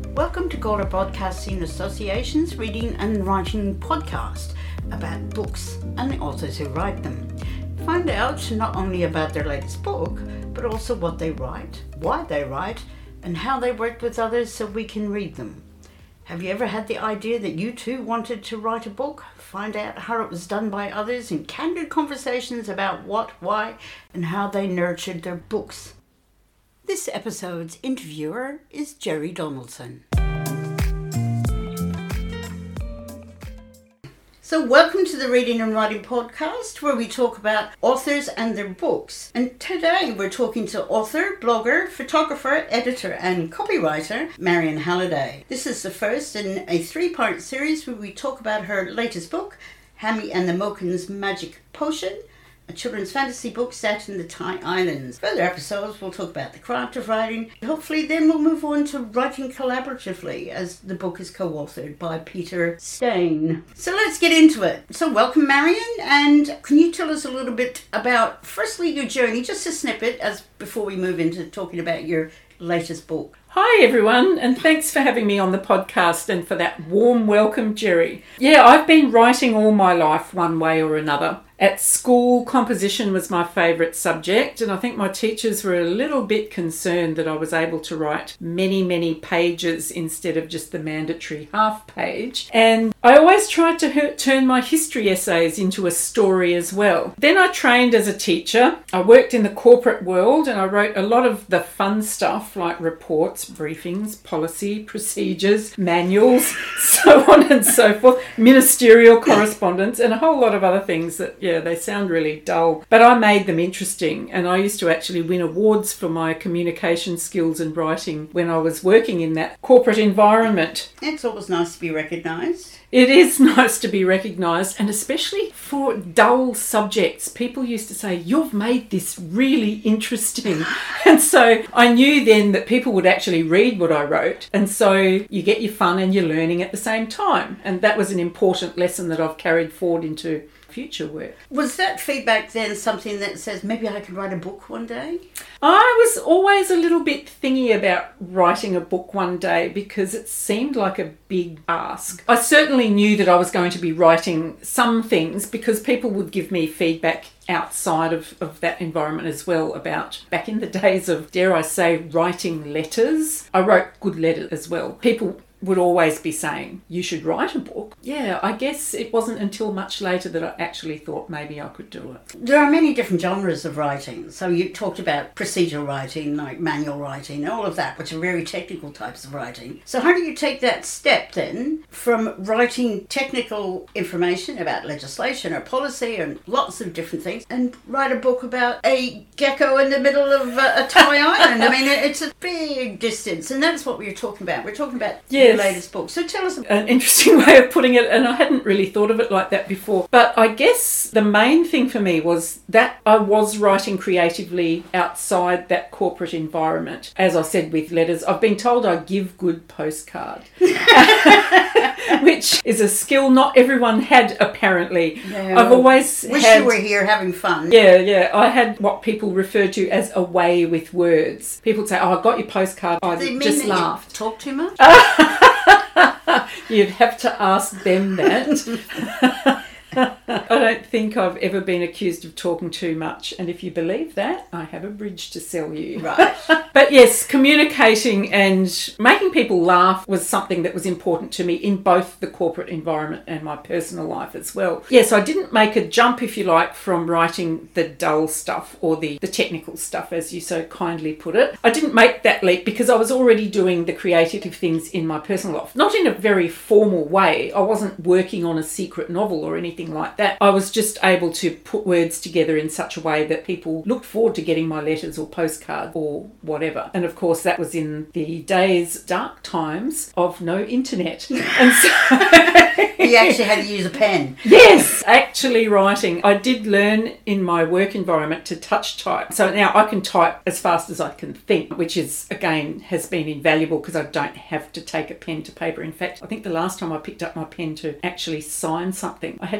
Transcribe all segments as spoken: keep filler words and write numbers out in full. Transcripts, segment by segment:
Welcome to Gawler Broadcasting Association's Reading and Writing podcast about books and the authors who write them. Find out not only about their latest book, but also what they write, why they write, and how they worked with others so we can read them. Have you ever had the idea that you too wanted to write a book? Find out how it was done by others in candid conversations about what, why, and how they nurtured their books. This episode's interviewer is Jerry Donaldson. So welcome to the Reading and Writing podcast, where we talk about authors and their books. And today we're talking to author, blogger, photographer, editor and copywriter Marion Halliday. This is the first in a three-part series where we talk about her latest book, Hammy and the Mohicans' Magic Potion, a children's fantasy book set in the Thai Islands. Further episodes we'll talk about the craft of writing. Hopefully then we'll move on to writing collaboratively, as the book is co-authored by Peter Stain. So let's get into it. So welcome, Marion, and can you tell us a little bit about, firstly, your journey, just a snippet, as before we move into talking about your latest book. Hi everyone, and thanks for having me on the podcast and for that warm welcome, Jerry. Yeah, I've been writing all my life one way or another. At school, composition was my favourite subject, and I think my teachers were a little bit concerned that I was able to write many, many pages instead of just the mandatory half page. And I always tried to he- turn my history essays into a story as well. Then I trained as a teacher. I worked in the corporate world and I wrote a lot of the fun stuff like reports, briefings, policy, procedures, manuals, so on and so forth, ministerial correspondence, and a whole lot of other things that, yeah, they sound really dull, but I made them interesting, and I used to actually win awards for my communication skills and writing when I was working in that corporate environment. It's always nice to be recognised. It is nice to be recognised, and especially for dull subjects. People used to say, "You've made this really interesting." And so I knew then that people would actually read what I wrote, and so you get your fun and your learning at the same time. And that was an important lesson that I've carried forward into future work. Was that feedback then something that says, maybe I could write a book one day? I was always a little bit thingy about writing a book one day because it seemed like a big ask. I certainly knew that I was going to be writing some things because people would give me feedback outside of, of that environment as well about back in the days of, dare I say, writing letters. I wrote good letters as well. People would always be saying, you should write a book. Yeah, I guess it wasn't until much later that I actually thought maybe I could do it. There are many different genres of writing. So you talked about procedural writing, like manual writing, all of that, which are very technical types of writing. So how do you take that step then from writing technical information about legislation or policy and lots of different things and write a book about a gecko in the middle of a, a Thai island? I mean, it's a big distance, and that's what we were talking about. We're talking about yeah. latest book. So tell us an interesting way of putting it, and I hadn't really thought of it like that before. But I guess the main thing for me was that I was writing creatively outside that corporate environment. As I said with letters, I've been told I give good postcard, which is a skill not everyone had apparently. No. I've always wish had, you were here having fun. Yeah, yeah. I had what people refer to as a way with words. People would say, "Oh, I got your postcard." I just laughed. Talk too much. You'd have to ask them that. I don't think I've ever been accused of talking too much, and if you believe that, I have a bridge to sell you. Right. But yes, communicating and making people laugh was something that was important to me in both the corporate environment and my personal life as well. Yes, I didn't make a jump, if you like, from writing the dull stuff or the, the technical stuff, as you so kindly put it. I didn't make that leap because I was already doing the creative things in my personal life. Not in a very formal way. I wasn't working on a secret novel or anything like that. I was just able to put words together in such a way that people looked forward to getting my letters or postcards or whatever. And of course that was in the days, dark times of no internet. And so you actually had to use a pen. Yes, actually writing. I did learn in my work environment to touch type. So now I can type as fast as I can think, which is, again, has been invaluable because I don't have to take a pen to paper. In fact, I think the last time I picked up my pen to actually sign something, I had to practice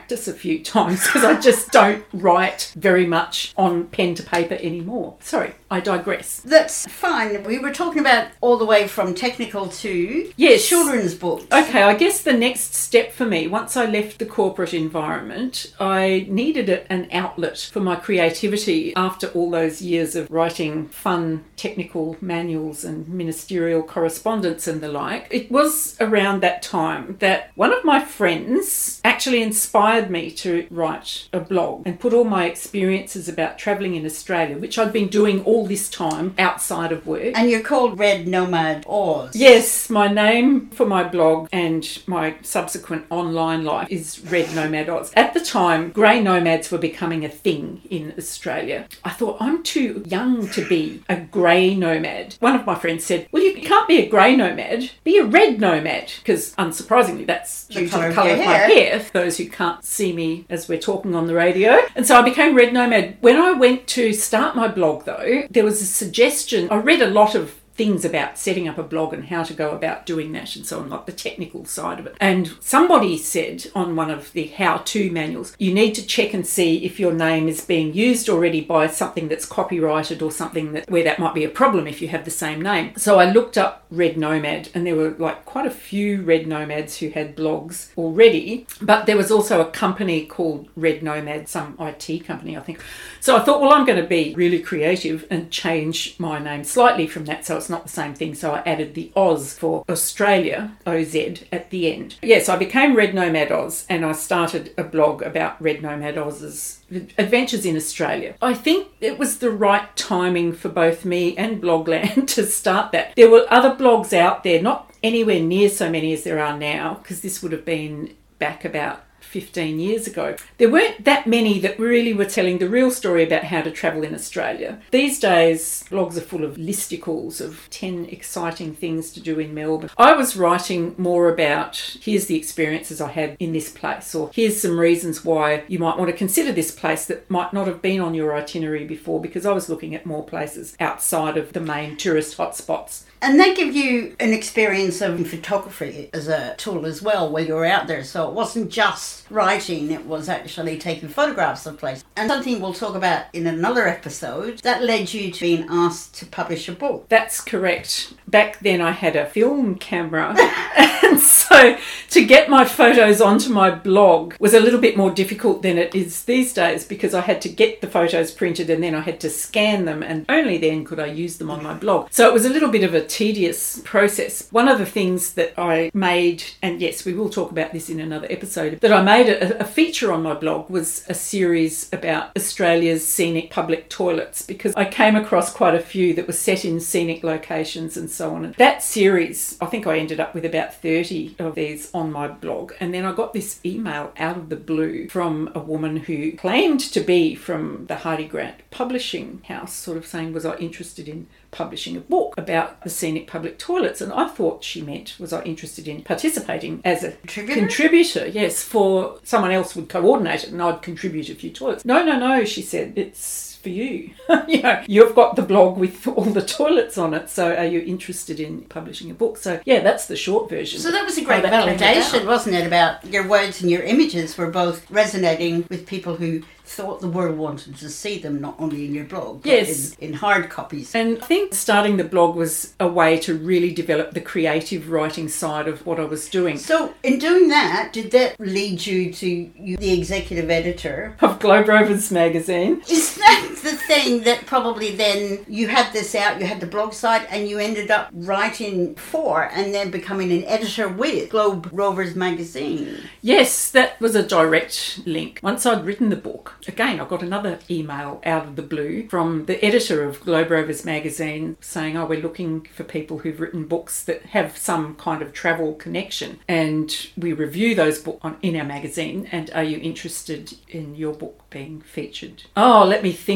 practice a few times because I just don't write very much on pen to paper anymore. Sorry, I digress. That's fine. We were talking about all the way from technical to yes. children's books. Okay, I guess the next step for me, once I left the corporate environment, I needed a, an outlet for my creativity after all those years of writing fun technical manuals and ministerial correspondence and the like. It was around that time that one of my friends actually inspired me to write a blog and put all my experiences about travelling in Australia, which I'd been doing all this time outside of work. And you're called Red Nomad Oz. Yes, my name for my blog and my subsequent online life is Red Nomad Oz. At the time, grey nomads were becoming a thing in Australia. I thought, I'm too young to be a grey nomad. One of my friends said, well, you can't be a grey nomad, be a red nomad, because unsurprisingly, that's The usually colour the of colour your of my hair. hair, for those who can't see me as we're talking on the radio. And so I became Red Nomad. When I went to start my blog, though, there was a suggestion. I read a lot of things about setting up a blog and how to go about doing that and so on, like the technical side of it. And somebody said on one of the how-to manuals, you need to check and see if your name is being used already by something that's copyrighted or something that where that might be a problem if you have the same name. So I looked up Red Nomad, and there were like quite a few Red Nomads who had blogs already, but there was also a company called Red Nomad, some I T company, I think. So I thought, well, I'm going to be really creative and change my name slightly from that so it's not the same thing. So I added the Oz for Australia, O Z, at the end. Yes, I became Red Nomad Oz, and I started a blog about Red Nomad Oz's adventures in Australia. I think it was the right timing for both me and Blogland to start that. There were other blogs out there, not anywhere near so many as there are now, because this would have been back about fifteen years ago. There weren't that many that really were telling the real story about how to travel in Australia. These days, blogs are full of listicles of ten exciting things to do in Melbourne. I was writing more about, here's the experiences I had in this place, or here's some reasons why you might want to consider this place that might not have been on your itinerary before, because I was looking at more places outside of the main tourist hotspots. And they give you an experience of photography as a tool as well while you were out there. So it wasn't just writing, it was actually taking photographs of places. And something we'll talk about in another episode that led you to being asked to publish a book. That's correct. Back then I had a film camera and so to get my photos onto my blog was a little bit more difficult than it is these days, because I had to get the photos printed and then I had to scan them, and only then could I use them on my blog. So it was a little bit of a tedious process. One of the things that I made, and yes, we will talk about this in another episode, that I made a, a feature on my blog was a series about Australia's scenic public toilets, because I came across quite a few that were set in scenic locations and so on. And that series, I think I ended up with about thirty of these on my blog. And then I got this email out of the blue from a woman who claimed to be from the Hardy Grant Publishing House, sort of saying, was I interested in publishing a book about the scenic public toilets? And I thought she meant, was I interested in participating as a Contributor? contributor? Yes, for someone else would coordinate it and I'd contribute a few toilets. No, no, no, she said, it's for you. You know, you've got the blog with all the toilets on it, so are you interested in publishing a book? So yeah, that's the short version. So that was a great How that came validation, about. wasn't it, about your words and your images were both resonating with people who thought the world wanted to see them, not only in your blog, but Yes. in, in hard copies. And I think starting the blog was a way to really develop the creative writing side of what I was doing. So in doing that, did that lead you to you, the executive editor? Of Globe Rovers magazine. Is that the thing that probably then you had this out, you had the blog site, and you ended up writing for and then becoming an editor with Globe Rovers magazine? Yes, that was a direct link. Once I'd written the book, again, I got another email out of the blue from the editor of Globe Rovers magazine saying, oh, we're looking for people who've written books that have some kind of travel connection, and we review those books on, in our magazine, and are you interested in your book being featured? Oh, let me think about that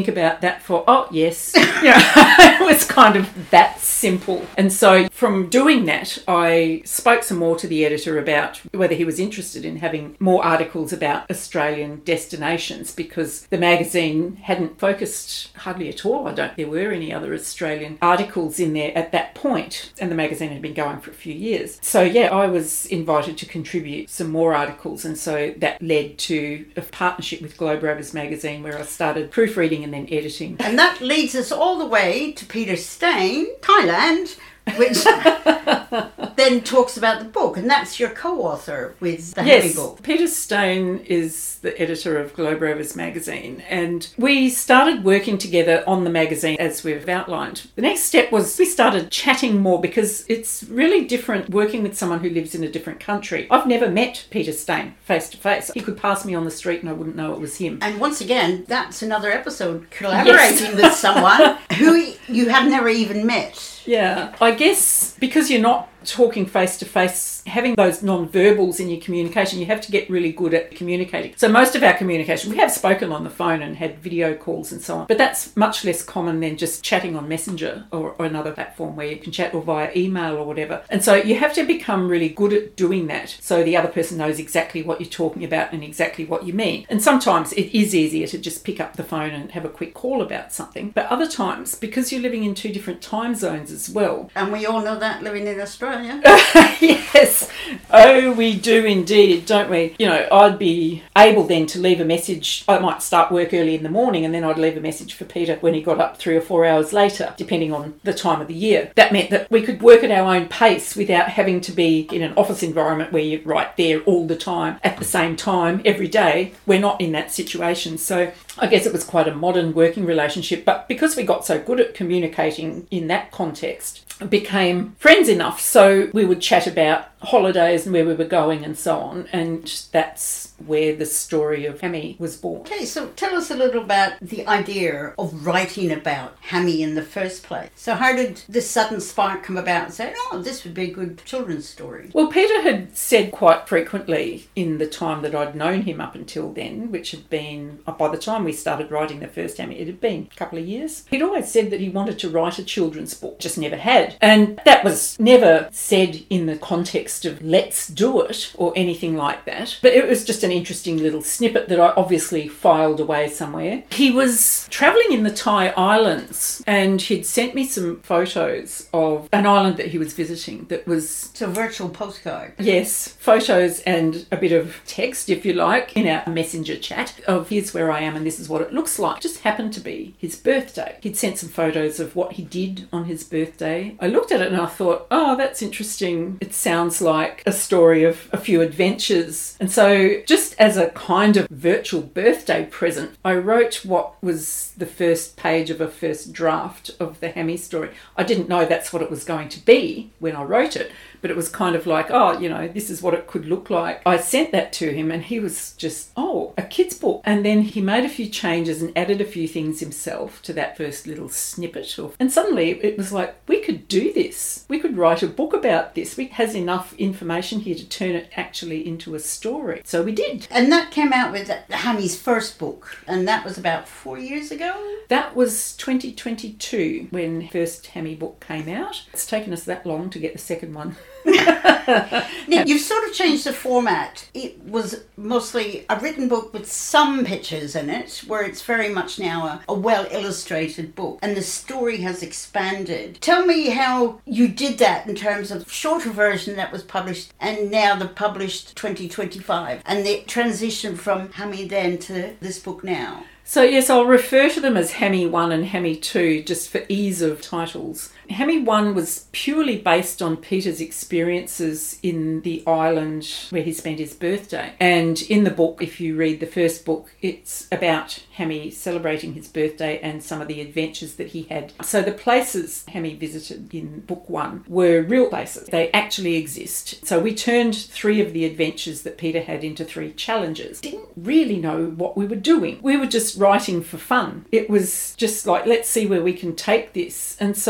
that for, oh, yes. You know, it was kind of that simple. And so from doing that, I spoke some more to the editor about whether he was interested in having more articles about Australian destinations, because the magazine hadn't focused hardly at all. I don't think there were any other Australian articles in there at that point, and the magazine had been going for a few years. So yeah, I was invited to contribute some more articles, and so that led to a partnership with Globe Rovers magazine where I started proofreading and then editing. And that leads us all the way to Peter Steyn, Thailand, which then talks about the book, and that's your co-author with the yes, Hemi book. Peter Steyn is the editor of Globe Rovers magazine, and we started working together on the magazine as we've outlined. The next step was we started chatting more, because it's really different working with someone who lives in a different country. I've never met Peter Steyn face to face. He could pass me on the street and I wouldn't know it was him. And once again, that's another episode, collaborating yes. with someone who you have never even met. Yeah, I guess because you're not talking face to face, having those non-verbals in your communication, you have to get really good at communicating. So most of our communication, we have spoken on the phone and had video calls and so on, but that's much less common than just chatting on Messenger or, or another platform where you can chat, or via email or whatever. And so you have to become really good at doing that, so the other person knows exactly what you're talking about and exactly what you mean. And sometimes it is easier to just pick up the phone and have a quick call about something, but other times, because you're living in two different time zones as well. And we all know that living in Australia. Yes. Oh, we do indeed, don't we? You know, I'd be able then to leave a message. I might start work early in the morning and then I'd leave a message for Peter when he got up three or four hours later, depending on the time of the year. That meant that we could work at our own pace without having to be in an office environment where you're right there all the time at the same time every day. We're not in that situation. So I guess it was quite a modern working relationship, but because we got so good at communicating in that context, became friends enough so we would chat about holidays and where we were going and so on, and that's where the story of Hemi was born. Okay, so tell us a little about the idea of writing about Hemi in the first place. So how did this sudden spark come about and say, oh, this would be a good children's story? Well, Peter had said quite frequently in the time that I'd known him up until then, which had been, by the time we started writing the first Hemi, it had been a couple of years. He'd always said that he wanted to write a children's book, just never had. And that was never said in the context of let's do it or anything like that. But it was just an interesting little snippet that I obviously filed away somewhere. He was travelling in the Thai islands and he'd sent me some photos of an island that he was visiting that was... It's a virtual postcard. Yes, photos and a bit of text, if you like, in our messenger chat of here's where I am and this is what it looks like. It just happened to be his birthday. He'd sent some photos of what he did on his birthday. I looked at it and I thought, oh, that's interesting. It sounds like a story of a few adventures. And so just as a kind of virtual birthday present, I wrote what was the first page of a first draft of the Hemi story. I didn't know that's what it was going to be when I wrote it, but it was kind of like, oh, you know, this is what it could look like. I sent that to him and he was just, oh, a kid's book. And then he made a few changes and added a few things himself to that first little snippet. Of, and suddenly it was like, we could do this. We could write a book about this. We has enough information here to turn it actually into a story. So we did. And that came out with Hemi's first book. And that was about four years ago? That was twenty twenty-two when the first Hemi book came out. It's taken us that long to get the second one. Now, you've sort of changed the format. It was mostly a written book with some pictures in it, where it's very much now a, a well-illustrated book, and the story has expanded. Tell me how you did that in terms of shorter version that was published and now the published twenty twenty-five, and the transition from Hemi then to this book now. So yes, I'll refer to them as Hemi one and Hemi two just for ease of titles. Hemi one was purely based on Peter's experiences in the island where he spent his birthday. And in the book, if you read the first book, it's about Hemi celebrating his birthday and some of the adventures that he had. So the places Hemi visited in book one were real places. They actually exist. So we turned three of the adventures that Peter had into three challenges. Didn't really know what we were doing. We were just writing for fun. It was just like, let's see where we can take this. And so the book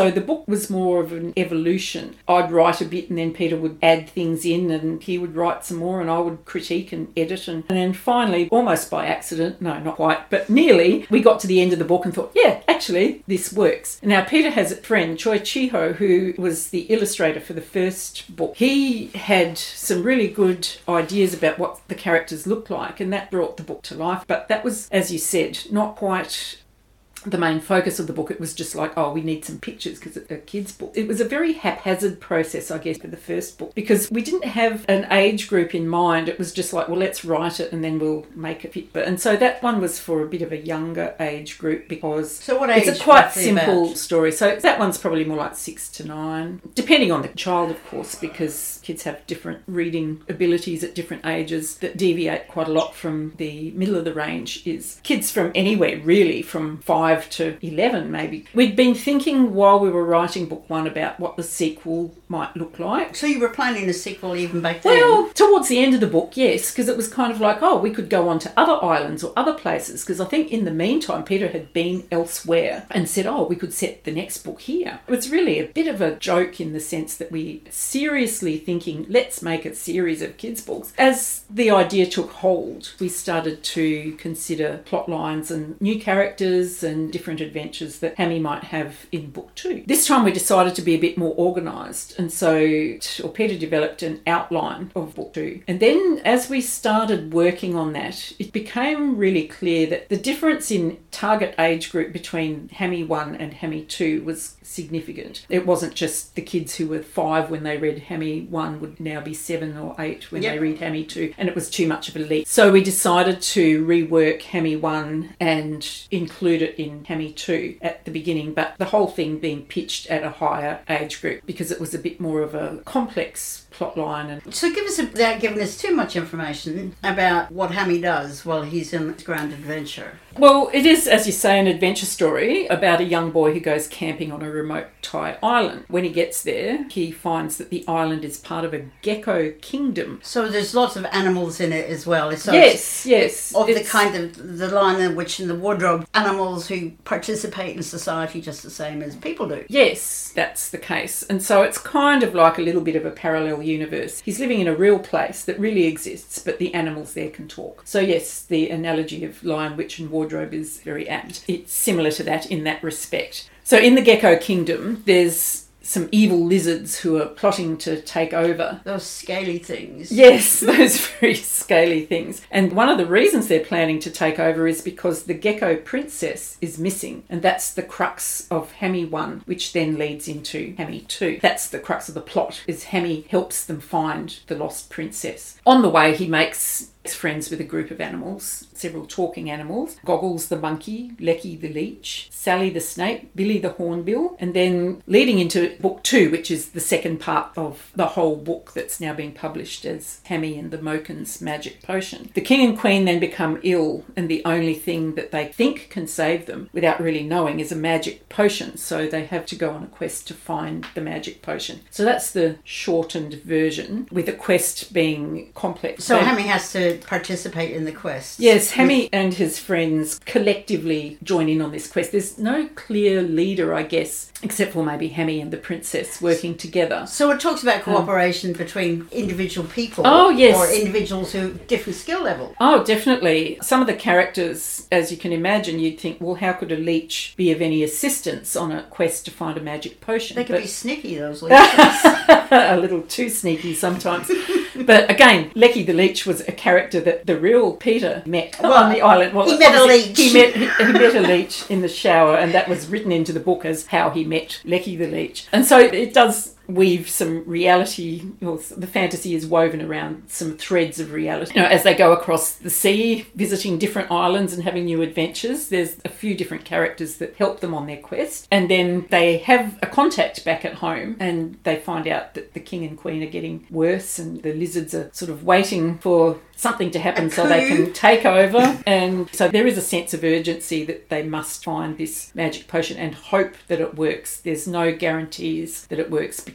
was more of an evolution. I'd write a bit and then Peter would add things in and he would write some more and I would critique and edit. And, and then finally, almost by accident, no, not quite, but nearly, we got to the end of the book and thought, yeah, actually, this works. Now, Peter has a friend, Choi Chiho, who was the illustrator for the first book. He had some really good ideas about what the characters looked like, and that brought the book to life. But that was, as you said, not quite the main focus of the book. It was just like, oh, we need some pictures because it's a kid's book. It was a very haphazard process, I guess, for the first book, because we didn't have an age group in mind. It was just like, well, let's write it and then we'll make it fit. And so that one was for a bit of a younger age group because so what age it's a quite roughly simple about? story. So that one's probably more like six to nine, depending on the child, of course, because kids have different reading abilities at different ages that deviate quite a lot from the middle of the range. Is kids from anywhere, really, from five to eleven maybe. We'd been thinking while we were writing book one about what the sequel might look like. So you were planning a sequel even back then? Well, towards the end of the book, yes, because it was kind of like, oh, we could go on to other islands or other places, because I think in the meantime Peter had been elsewhere and said, oh, we could set the next book here. It was really a bit of a joke in the sense that we seriously thinking, let's make a series of kids' books. As the idea took hold, we started to consider plot lines and new characters and different adventures that Hammy might have in book two. This time we decided to be a bit more organised, and so or Peter developed an outline of book two. And then as we started working on that, it became really clear that the difference in target age group between Hammy one and Hammy two was significant. It wasn't just the kids who were five when they read Hammy one would now be seven or eight when yep. they read Hammy two, and it was too much of a leap. So we decided to rework Hammy one and include it in Hammy two at the beginning, but the whole thing being pitched at a higher age group because it was a bit more of a complex plot line. And so give us, a, without giving us too much information about what Hammy does while he's in his grand adventure. Well, it is, as you say, an adventure story about a young boy who goes camping on a remote Thai island. When he gets there, he finds that the island is part of a gecko kingdom. So there's lots of animals in it as well. So yes, yes. Of the kind of, the line in which in the wardrobe, animals who participate in society just the same as people do. Yes, that's the case. And so it's kind of like a little bit of a parallel universe. He's living in a real place that really exists, but the animals there can talk. So yes, the analogy of Lion, Witch and Wardrobe is very apt. It's similar to that in that respect. So in the Gecko Kingdom, there's some evil lizards who are plotting to take over. Those scaly things. Yes, those very scaly things. And one of the reasons they're planning to take over is because the Gecko Princess is missing. And that's the crux of Hammy one, which then leads into Hammy two. That's the crux of the plot, is Hammy helps them find the lost princess. On the way, he makes friends with a group of animals, several talking animals. Goggles the monkey, Lecky the leech, Sally the snake, Billy the hornbill, and then leading into book two, which is the second part of the whole book that's now being published as Hammy and the Moken's Magic Potion. The king and queen then become ill, and the only thing that they think can save them, without really knowing, is a magic potion, so they have to go on a quest to find the magic potion. So that's the shortened version, with the quest being complex. So Hammy has to participate in the quest. Yes, Hammy with... and his friends collectively join in on this quest. There's no clear leader, I guess, except for maybe Hammy and the princess working together. So it talks about cooperation um, between individual people. Oh, yes. Or individuals who have different skill level. Oh, definitely. Some of the characters, as you can imagine, you'd think, well, how could a leech be of any assistance on a quest to find a magic potion? They could but... be sneaky, those leeches. A little too sneaky sometimes. But again, Lecky the leech was a character that the real Peter met well, on the island. Well, he met a leech. He met, he, he met a leech in the shower, and that was written into the book as how he met Lecky the leech. And so it does weave some reality, or the fantasy is woven around some threads of reality. You know, as they go across the sea, visiting different islands and having new adventures, there's a few different characters that help them on their quest. And then they have a contact back at home, and they find out that the king and queen are getting worse, and the lizards are sort of waiting for something to happen so they can take over. And so there is a sense of urgency that they must find this magic potion and hope that it works. There's no guarantees that it works because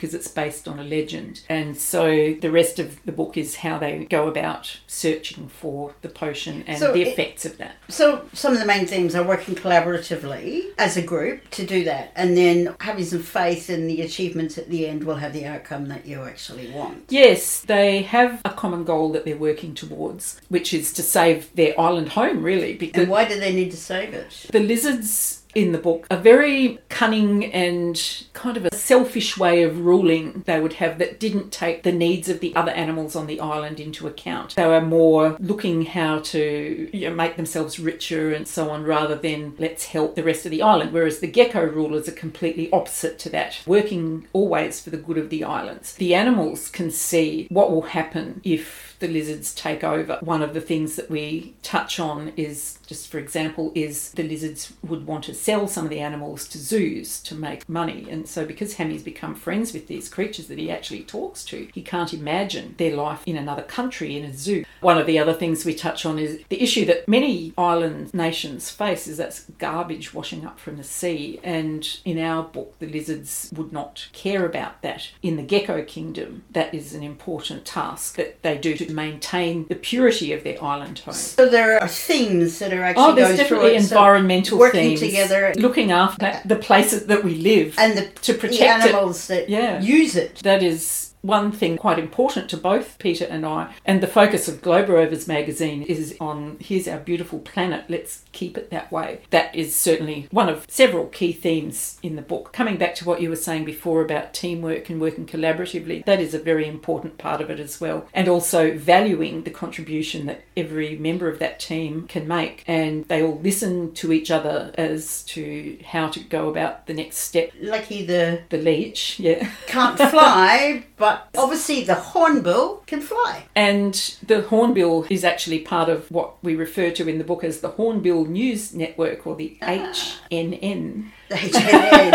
because it's based on a legend. And so the rest of the book is how they go about searching for the potion and So the it- effects of that. So some of the main themes are working collaboratively as a group to do that, and then having some faith in the achievements at the end will have the outcome that you actually want. Yes, they have a common goal that they're working towards, which is to save their island home, really. Because And why do they need to save it? the lizards in the book are very cunning and kind of a selfish way of ruling they would have that didn't take the needs of the other animals on the island into account. They were more looking how to, you know, make themselves richer and so on, rather than let's help the rest of the island, whereas the gecko rulers are completely opposite to that, working always for the good of the islands. The animals can see what will happen if the lizards take over. One of the things that we touch on is, just for example, is the lizards would want to sell some of the animals to zoos to make money. And so because Hammy's become friends with these creatures that he actually talks to, he can't imagine their life in another country, in a zoo. One of the other things we touch on is the issue that many island nations face is that's garbage washing up from the sea. And in our book, the lizards would not care about that. In the gecko kingdom, that is an important task that they do to maintain the purity of their island home. So there are themes that are actually Oh, there's going definitely through it. So environmental working themes. together, Looking after the places that we live and the, to the protect it. animals that Yeah. use it. That is one thing quite important to both Peter and I. And the focus of Globe Rovers magazine is on, here's our beautiful planet, let's keep it that way. That is certainly one of several key themes in the book. Coming back to what you were saying before about teamwork and working collaboratively, that is a very important part of it as well. And also valuing the contribution that every member of that team can make. And they all listen to each other as to how to go about the next step. Lucky the The leech, yeah. can't fly, but obviously the hornbill can fly. And the Hornbill is actually part of what we refer to in the book as the Hornbill News Network, or the H N N. The H N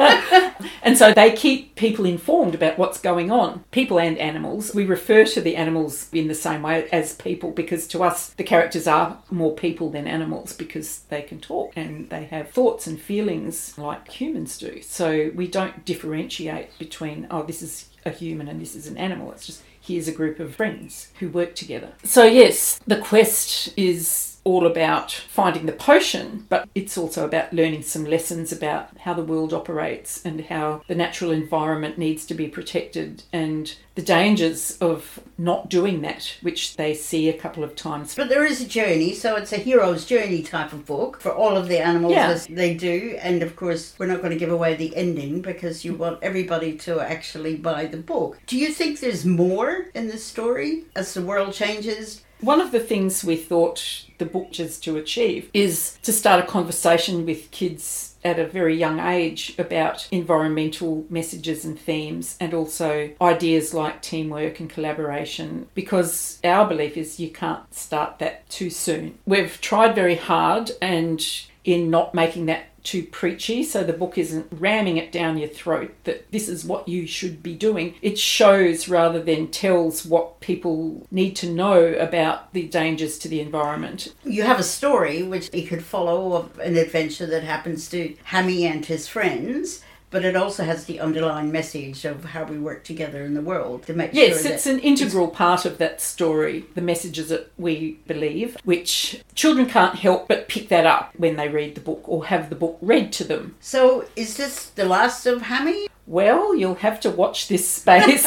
N. And so they keep people informed about what's going on, people and animals. We refer to the animals in the same way as people, because to us the characters are more people than animals, because they can talk and they have thoughts and feelings like humans do. So we don't differentiate between, oh, this is a human and this is an animal. It's just, here's a group of friends who work together. So yes, the quest is all about finding the potion, but it's also about learning some lessons about how the world operates and how the natural environment needs to be protected, and the dangers of not doing that, which they see a couple of times. But there is a journey, so it's a hero's journey type of book for all of the animals Yeah. as they do. And of course, we're not going to give away the ending because you want everybody to actually buy the book. Do you think there's more in the story as the world changes? One of the things we thought the book is to achieve is to start a conversation with kids at a very young age about environmental messages and themes, and also ideas like teamwork and collaboration, because our belief is you can't start that too soon. We've tried very hard and in not making that too preachy, so the book isn't ramming it down your throat that this is what you should be doing. It shows rather than tells what people need to know about the dangers to the environment. You have a story which you could follow of an adventure that happens to Hammy and his friends, but it also has the underlying message of how we work together in the world to make Yes, sure it's that an integral part of that story, the messages that we believe, which children can't help but pick that up when they read the book or have the book read to them. So is this the last of Hammy? Well, you'll have to watch this space.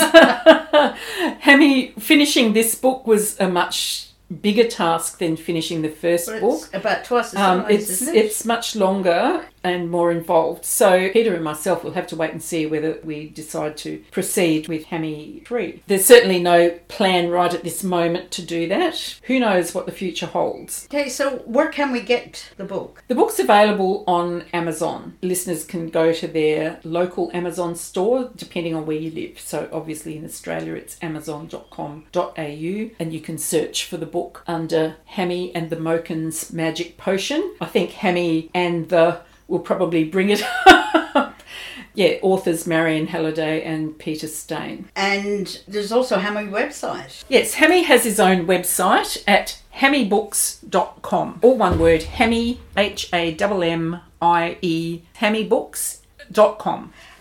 Hammy, finishing this book was a much bigger task than finishing the first Well, book. it's about twice the Um, size, it's isn't it? it's much longer and more involved. So Peter and myself will have to wait and see whether we decide to proceed with Hammy three. There's certainly no plan right at this moment to do that. Who knows what the future holds. Okay, so where can we get the book? The book's available on Amazon. Listeners can go to their local Amazon store, depending on where you live. So obviously in Australia, it's amazon dot com dot a u, and you can search for the book under Hammy and the Moken's Magic Potion. I think Hammy and the will probably bring it up. Yeah, authors Marion Halliday and Peter Steyn. And there's also Hammy website. Yes, Hammy has his own website at hammy books dot com. All one word, Hammy, H A M M I E, hammy books dot com.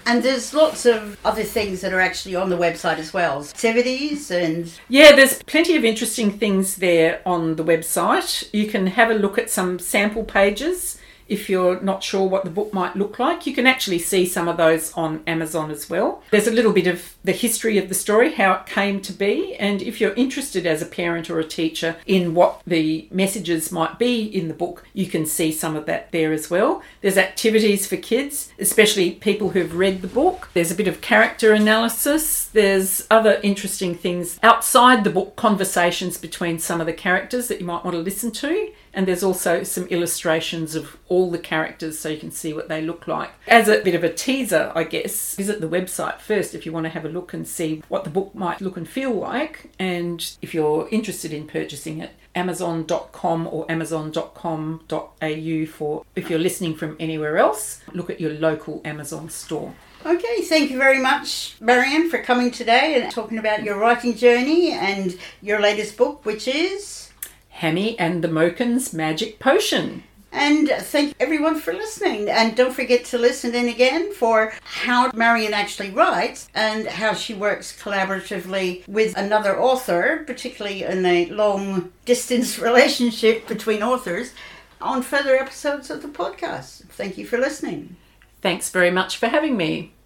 And there's lots of other things that are actually on the website as well. Activities and... Yeah, there's plenty of interesting things there on the website. You can have a look at some sample pages. If you're not sure what the book might look like, you can actually see some of those on Amazon as well. There's a little bit of the history of the story, how it came to be, and if you're interested as a parent or a teacher in what the messages might be in the book, you can see some of that there as well. There's activities for kids, especially people who've read the book. There's a bit of character analysis. There's other interesting things outside the book, conversations between some of the characters that you might want to listen to. And there's also some illustrations of all the characters so you can see what they look like. As a bit of a teaser, I guess, visit the website first if you want to have a look and see what the book might look and feel like. And if you're interested in purchasing it, amazon dot com or amazon dot com dot a u for, if you're listening from anywhere else, look at your local Amazon store. Okay, thank you very much, Marianne, for coming today and talking about your writing journey and your latest book, which is... Hammy and the Mohicans' Magic Potion. And thank everyone for listening. And don't forget to listen in again for how Marianne actually writes and how she works collaboratively with another author, particularly in a long-distance relationship between authors, on further episodes of the podcast. Thank you for listening. Thanks very much for having me.